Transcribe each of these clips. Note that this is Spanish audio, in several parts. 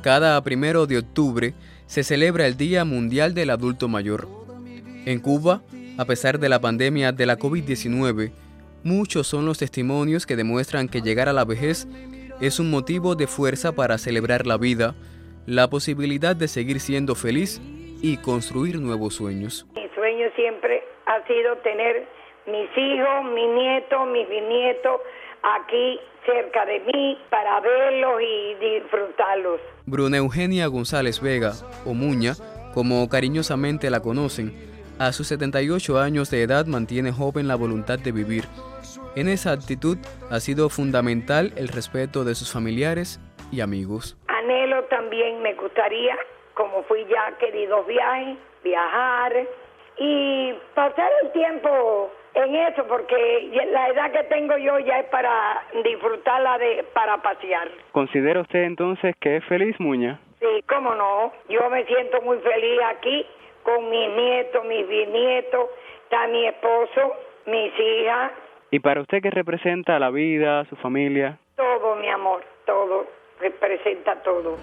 Cada 1 de octubre se celebra el Día Mundial del Adulto Mayor. En Cuba, a pesar de la pandemia de la COVID-19, muchos son los testimonios que demuestran que llegar a la vejez es un motivo de fuerza para celebrar la vida, la posibilidad de seguir siendo feliz y construir nuevos sueños. Mi sueño siempre ha sido tener mis hijos, mis nietos, mis bisnietos aquí cerca de mí para verlos y disfrutarlos. Bruna Eugenia González Vega, o Muña, como cariñosamente la conocen, a sus 78 años de edad mantiene joven la voluntad de vivir. En esa actitud ha sido fundamental el respeto de sus familiares y amigos. Anhelo también, me gustaría, como fui ya queridos viajes, viajar y pasar el tiempo en eso, porque la edad que tengo yo ya es para disfrutarla, para pasear. ¿Considera usted entonces que es feliz, Muña? Sí, cómo no. Yo me siento muy feliz aquí con mis nietos, mis bisnietos, está mi esposo, mis hijas. ¿Y para usted qué representa la vida, su familia? Todo, mi amor, todo, representa todo.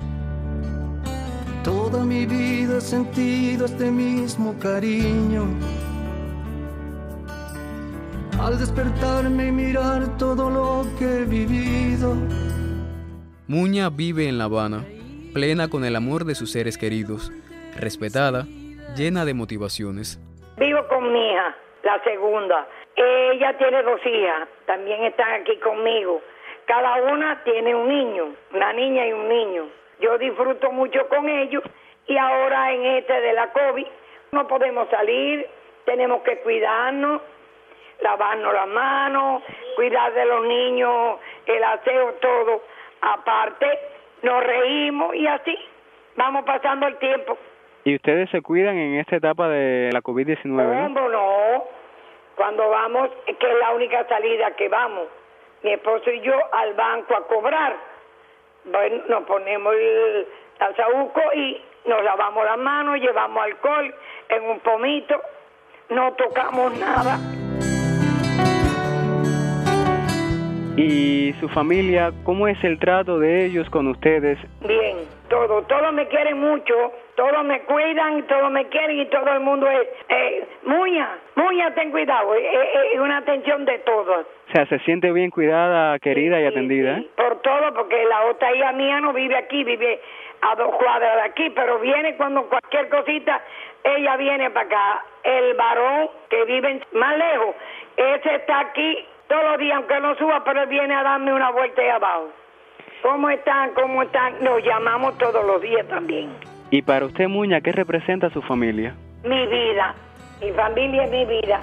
Toda mi vida he sentido este mismo cariño. Al despertarme y mirar todo lo que he vivido. Muña vive en La Habana, plena con el amor de sus seres queridos, respetada, llena de motivaciones. Vivo con mi hija, la segunda. Ella tiene 2 hijas, también están aquí conmigo. Cada una tiene un niño, una niña y un niño. Yo disfruto mucho con ellos y ahora en de la COVID no podemos salir, tenemos que cuidarnos, lavarnos las manos, cuidar de los niños, el aseo, todo. Aparte, nos reímos y así vamos pasando el tiempo. ¿Y ustedes se cuidan en esta etapa de la COVID-19? ¿No? No, cuando vamos, que es la única salida que vamos, mi esposo y yo al banco a cobrar. Bueno, nos ponemos el saúco y nos lavamos las manos, llevamos alcohol en un pomito, no tocamos nada. ¿Y su familia, cómo es el trato de ellos con ustedes? Bien, todos me quieren mucho, todos me cuidan, todos me quieren y todo el mundo es, Muña, ten cuidado, es una atención de todos. O sea, se siente bien cuidada, querida y atendida. Sí, por todo, porque la otra hija mía no vive aquí, vive a 2 cuadras de aquí, pero viene cuando cualquier cosita, ella viene para acá. El varón que vive más lejos, ese está aquí todos los días, aunque no suba, pero él viene a darme una vuelta ahí abajo. ¿Cómo están? ¿Cómo están? Nos llamamos todos los días también. ¿Y para usted, Muña, qué representa su familia? Mi vida, mi familia es mi vida.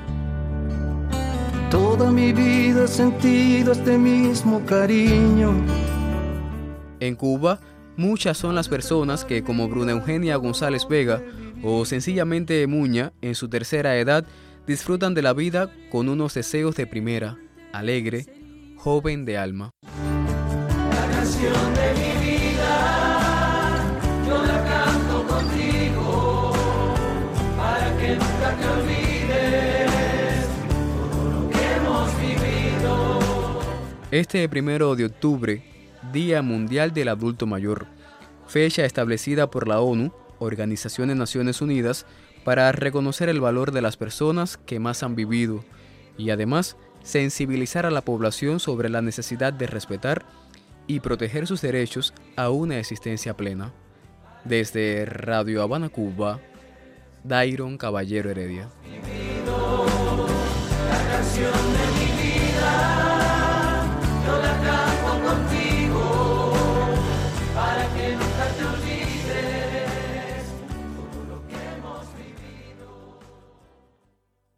Toda mi vida he sentido este mismo cariño. En Cuba, muchas son las personas que, como Bruna Eugenia González Vega o sencillamente Muña, en su tercera edad, disfrutan de la vida con unos deseos de primera, alegre, joven de alma. La canción de mi vida, yo la canto contigo, para que nunca te olvides todo lo que hemos vivido. Este 1 de octubre, Día Mundial del Adulto Mayor, fecha establecida por la ONU, Organización de Naciones Unidas, para reconocer el valor de las personas que más han vivido y además sensibilizar a la población sobre la necesidad de respetar y proteger sus derechos a una existencia plena. Desde Radio Habana, Cuba, Dairon Caballero Heredia.